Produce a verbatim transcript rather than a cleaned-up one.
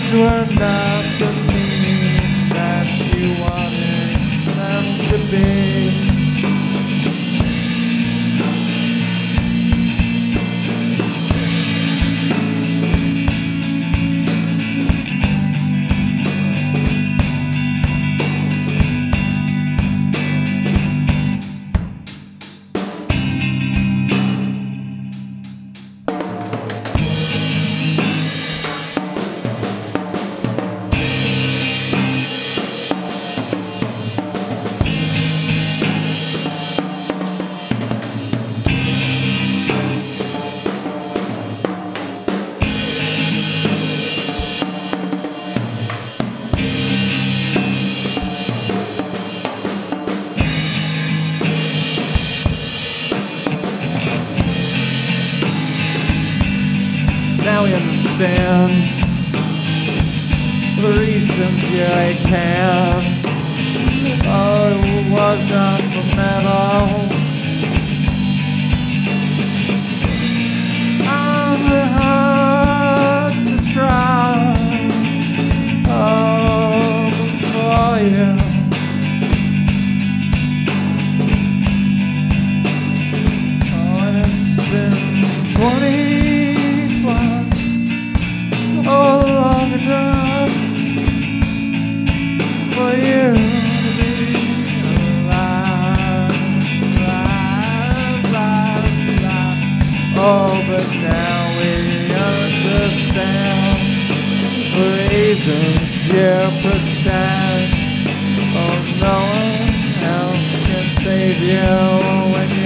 were not the meaning that you wanted them to be. Now we understand the reasons here I can't. Oh, it was not the metal. I'm hard to try. Oh, for you. Oh, and it's been twenty. Oh, long enough for you to be alive, alive, alive, alive. Oh, but now we understand the reasons you pretend. Oh, no one else can save you when you